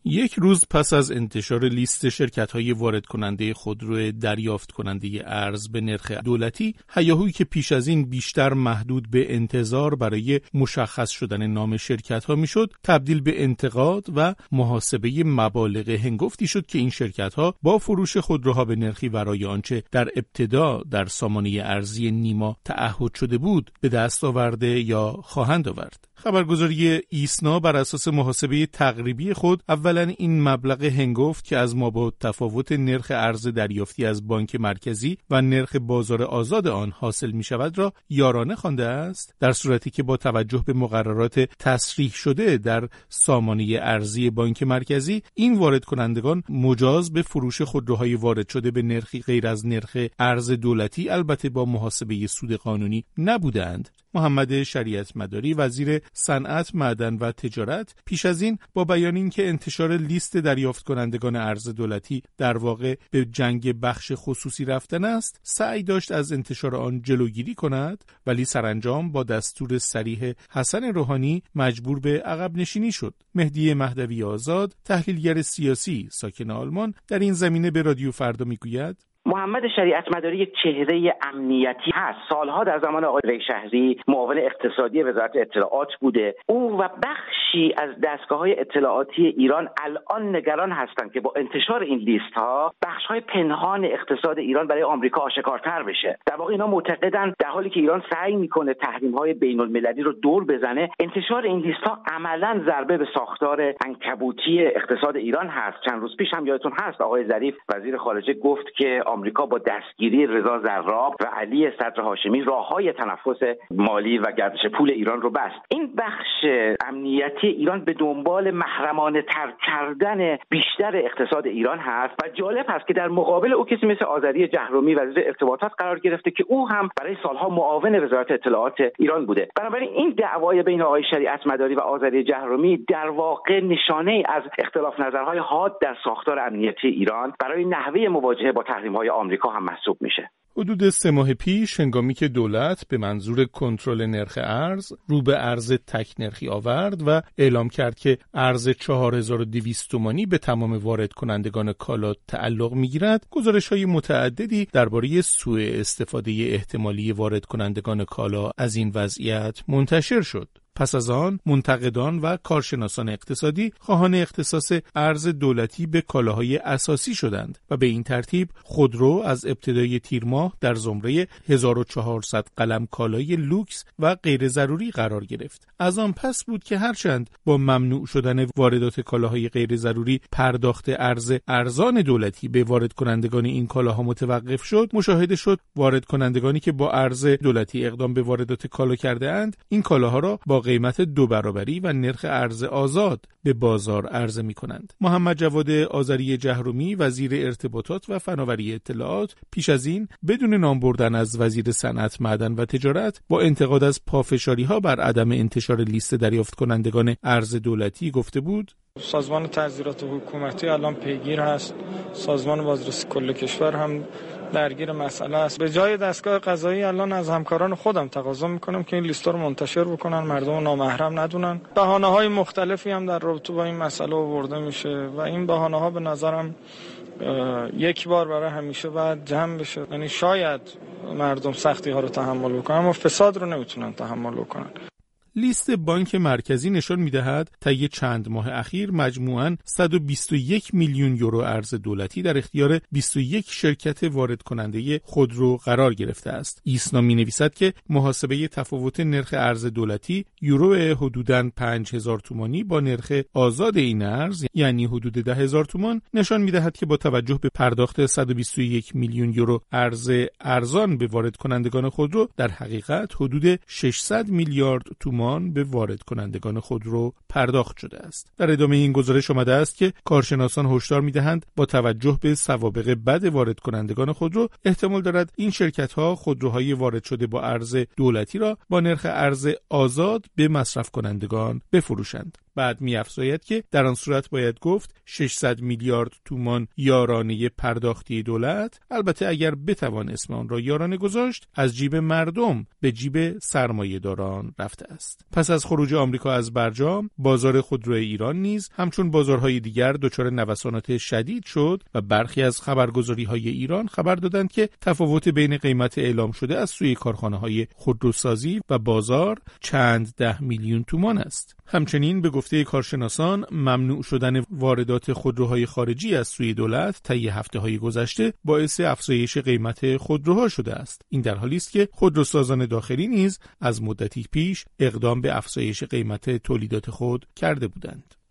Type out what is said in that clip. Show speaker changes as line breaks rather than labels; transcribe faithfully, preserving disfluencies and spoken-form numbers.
یک روز پس از انتشار لیست شرکت‌های وارد کننده خودرو دریافت کننده ارز به نرخ دولتی، هیاهویی که پیش از این بیشتر محدود به انتظار برای مشخص شدن نام شرکت‌ها میشد، تبدیل به انتقاد و محاسبه مبالغ هنگفتی شد که این شرکت‌ها با فروش خودروها به نرخی ورای آنچه در ابتدا در سامانه ارزی نیما تعهد شده بود به دست آورده یا خواهند آورد. خبرگزاری ایسنا بر اساس محاسبه تقریبی خود اولا این مبلغ هنگفت که از مابعد تفاوت نرخ ارز دریافتی از بانک مرکزی و نرخ بازار آزاد آن حاصل می شود را یارانه خوانده است، در صورتی که با توجه به مقررات تصریح شده در سامانه ارزی بانک مرکزی این وارد کنندگان مجاز به فروش خودروهای وارد شده به نرخی غیر از نرخ ارز دولتی، البته با محاسبه سود قانونی، نبودند. محمد شریعت مداری وزیر صنعت، معدن و تجارت پیش از این با بیان اینکه انتشار لیست دریافت کنندگان ارز دولتی در واقع به جنگ بخش خصوصی رفتن است، سعی داشت از انتشار آن جلوگیری کند، ولی سرانجام با دستور صریح حسن روحانی مجبور به عقب نشینی شد. مهدی مهدوی آزاد، تحلیلگر سیاسی ساکن آلمان، در این زمینه به رادیو فردا میگوید:
محمد شریعت مداری یک چهره امنیتی هست. سالها در زمان آقای ریشهری معاون اقتصادی وزارت اطلاعات بوده. او و بخشی از دستگاه‌های اطلاعاتی ایران الان نگران هستند که با انتشار این لیست‌ها بخش‌های پنهان اقتصاد ایران برای آمریکا آشکارتر بشه. در واقع اینا معتقدند در حالی که ایران سعی می‌کنه تحریم‌های بین‌المللی رو دور بزنه، انتشار این لیست‌ها عملاً ضربه به ساختار عنکبوتی اقتصاد ایران هست. چند روز پیش هم یادتون هست آقای ظریف وزیر خارجه گفت که آمریکا با دستگیری رضا زراب و علی صدر هاشمی راههای تنفس مالی و گردش پول ایران رو بست. این بخش امنیتی ایران به دنبال محرمانه تر کردن بیشتر اقتصاد ایران هست و جالب هست که در مقابل او کسی مثل آذری جهرومی وزیر ارتباطات قرار گرفته که او هم برای سالها معاون وزارت اطلاعات ایران بوده. بنابراین این دعوای بین آقای شریعت مداری و آذری جهرومی در واقع نشانه از اختلاف نظرهای حاد در ساختار امنیتی ایران برای نحوه مواجهه با تحریم‌های آمریکا هم محسوب میشه.
حدود سه ماه پیش هنگامی که دولت به منظور کنترل نرخ ارز رو به ارز تک نرخی آورد و اعلام کرد که ارز چهار هزار و دویست تومانی به تمام وارد کنندگان کالا تعلق میگیرد، گزارش‌های متعددی درباره سوء استفاده احتمالی وارد کنندگان کالا از این وضعیت منتشر شد. پس از آن منتقدان و کارشناسان اقتصادی خواهان اختصاص ارز دولتی به کالاهای اساسی شدند و به این ترتیب خودرو از ابتدای تیر ماه در زمره هزار و چهارصد قلم کالای لوکس و غیر ضروری قرار گرفت. از آن پس بود که هرچند با ممنوع شدن واردات کالاهای غیر ضروری پرداخت ارز ارزان دولتی به وارد کنندگان این کالاها متوقف شد، مشاهده شد وارد کنندگانی که با ارز دولتی اقدام به واردات کالا کرده اند این کالاها را با قیمت دو برابری و نرخ ارز آزاد به بازار عرضه می کنند. محمد جواد آذری جهرومی وزیر ارتباطات و فناوری اطلاعات پیش از این بدون نام بردن از وزیر صنعت، معدن و تجارت با انتقاد از پافشاری ها بر عدم انتشار لیست دریافت کنندگان ارز دولتی گفته بود:
سازمان تعزیرات حکومتی الان پیگیر هست، سازمان بازرسی کل کشور هم درگیر مسئله است. به جای دستگاه قضایی الان از همکاران خودم تقاضا میکنم که این لیست رو منتشر بکنن، مردم نامحرم ندونن. بهانه‌های مختلفی هم در رابطه با این مسئله آورده میشه و این بهانه‌ها به نظرم یک بار برای همیشه باید جمع بشه. یعنی شاید مردم سختی ها رو تحمل بکنن اما فساد رو نمیتونن تحمل بکنن.
لیست بانک مرکزی نشان می‌دهد طی چند ماه اخیر مجموعاً صد و بیست و یک میلیون یورو ارز دولتی در اختیار بیست و یک شرکت وارد کننده خودرو قرار گرفته است. ایسنا می‌نویسد که محاسبه تفاوت نرخ ارز دولتی یورو حدوداً پنج هزار تومانی با نرخ آزاد این ارز یعنی حدود ده هزار تومان نشان می‌دهد که با توجه به پرداخت صد و بیست و یک میلیون یورو ارز ارزان به وارد کنندگان خودرو در حقیقت حدود ششصد میلیارد تومان به وارد کنندگان خودرو پرداخت شده است. در ادامه این گزارش آمده است که کارشناسان هشدار می‌دهند با توجه به سوابق بد وارد کنندگان خودرو احتمال دارد این شرکت‌ها خودروهای وارد شده با ارز دولتی را با نرخ ارز آزاد به مصرف کنندگان بفروشند. بعد می‌افزاید که در آن صورت باید گفت ششصد میلیارد تومان یارانه پرداختی دولت، البته اگر بتوان اسم آن را یارانه گذاشت، از جیب مردم به جیب سرمایه‌داران رفته است. پس از خروج آمریکا از برجام، بازار خودرو ایران نیز همچون بازارهای دیگر دچار نوسانات شدید شد و برخی از خبرگزاری‌های ایران خبر دادند که تفاوت بین قیمت اعلام شده از سوی کارخانه‌های خودروسازی و بازار چند ده میلیون تومان است. همچنین به گفته کارشناسان، ممنوع شدن واردات خودروهای خارجی از سوی دولت طی هفته‌های گذشته باعث افزایش قیمت خودروها شده است. این در حالی است که خودروسازان داخلی نیز از مدتی پیش اقدام به افزایش قیمت تولیدات خود کرده بودند.